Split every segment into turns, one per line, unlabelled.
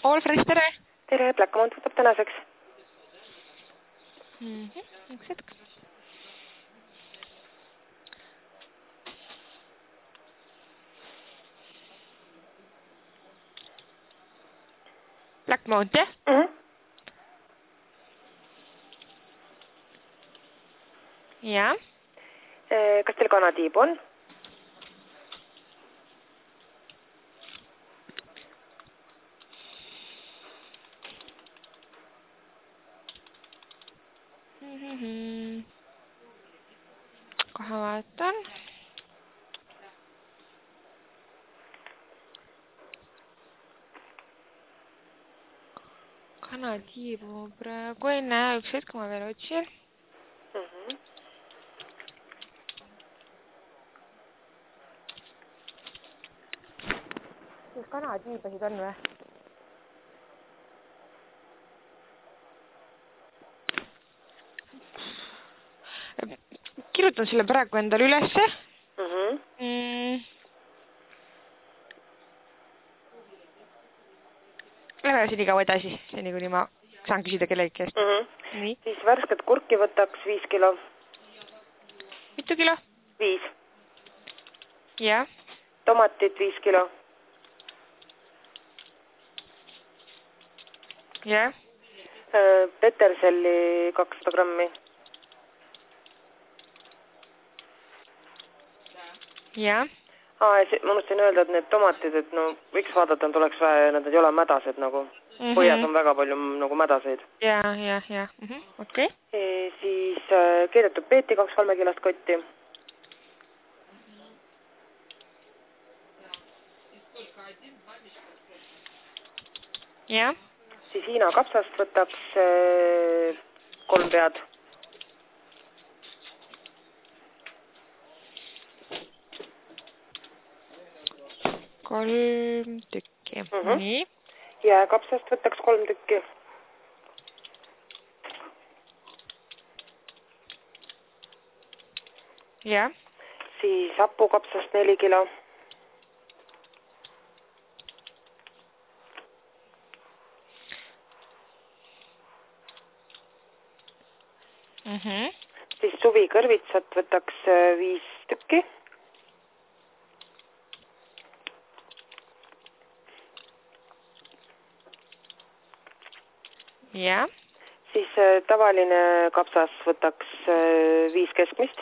Olfris, tere!
Tere, Blackmount võtab tänaseks.
Üks hetk. Blackmount, jah? Jaa.
Kas teil kanatiib on?
Kohe vaatan. Kanatiibu praegu ei näe, üks hetk ma veel otsin. Kus kanatiibasid on või? Kirjutan selle praegu endale ülesse. Lähe seni kaua edasi, seni kuni ma saan küsida kellegi käest. Nii.
Siis värsket kurki võtaks 5 kilo.
Mitu kilo?
5.
Jah.
Tomatit 5 kilo.
Jah.
Peterselli 200 grammi.
Jah.
Ma unustasin öelda, et need tomatid, et no võiks vaadata, et oleks vaja, nad ei ole mädased nagu. Põhjas on väga palju nagu mädaseid.
Jah. Okei.
Siis keedetud peeti 2 3-kilost kotti.
Jah.
Siis Hiina kapsast võtaks 3 pead.
Kolm tükki. Nii.
Ja kapsast võtaks 3 tükki.
Jah.
Siis hapukapsast 4 kilo. Siis suvikõrvitsat võtaks 5 tükki.
Jah.
Siis tavaline kapsas võtaks 5 keskmist.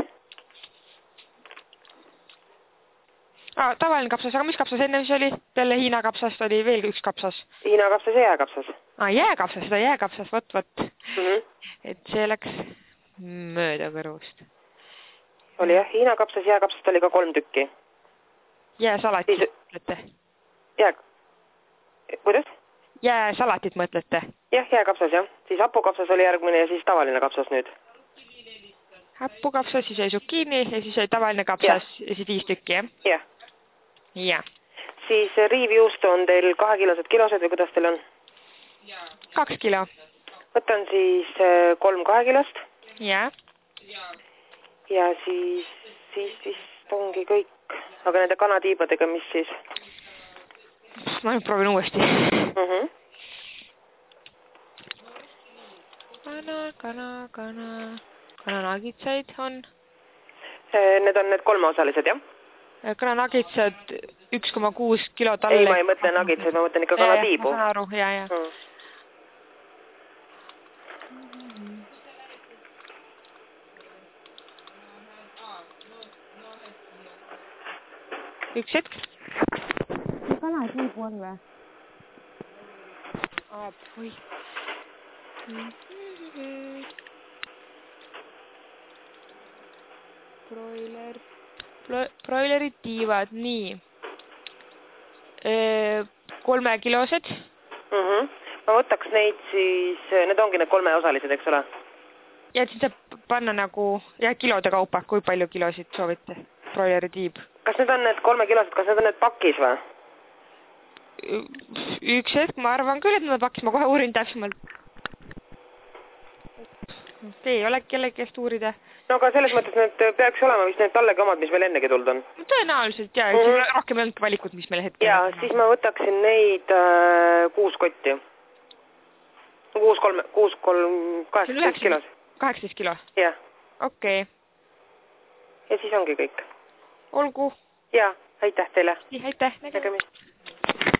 Tavaline kapsas, aga mis kapsas enne siis oli? Peale Hiina kapsast oli veel üks kapsas.
Hiina kapsas ja jääkapsas.
Jääkapsas, seda jääkapsas, võt. Et see läks mööda kõrvust.
Oli jah, Hiina kapsas, jääkapsast oli ka 3 tükki.
Jääsalatit mõtlete?
Kuidas?
Jääsalatit mõtlete?
Jah, jääkapsas jah. Siis hapukapsas oli järgmine ja siis tavaline kapsas nüüd.
Hapukapsas, siis oli zucchini ja siis oli tavaline kapsas ja siis 5 tükki, jah?
Jah.
Jah.
Siis riivjuustu on teil 2-kilosed kilosed või kuidas teil on?
2 kilo.
Võtan siis 3 2-kilost.
Jah.
Ja siis vist ongi kõik. Aga nende kanatiibadega, mis siis?
Ma nüüd proovin uuesti. Kananagitsaid on?
Need on need 3-osalised, jah?
Kananagitsad 1,6 kilo talle.
Ei, ma ei mõtle nagitsaid, ma mõtlen ikka kanatiibu.
Ma saan aru, jah. Üks hetk. Kanatiibu on või? Apoi. Broilerid tiivad, nii. 3-kilosed.
Ma võtaks neid siis, need ongi need 3-osalised, eks ole?
Ja siis saab panna nagu, kilode kaupa, kui palju kilosid soovite, broileri tiib.
Kas need on need 3-kilosed, kas need on need pakis või?
Üks hetk, ma arvan küll, et nad pakis, ma kohe uurin täpsemalt. Ei ole kellegi käest uurida.
No aga selles mõttes need peaks olema vist need tallegi omad, mis meil ennegi tuld on.
Tõenäoliselt, rohkem ei olnudki valikut, mis meil hetkel.
Ja siis ma võtaksin neid 6 kotti. 18 kilos.
18 kilo?
Jah.
Okei.
Ja siis ongi kõik.
Olgu.
Jaa, aitäh teile.
Aitäh. Nägemist.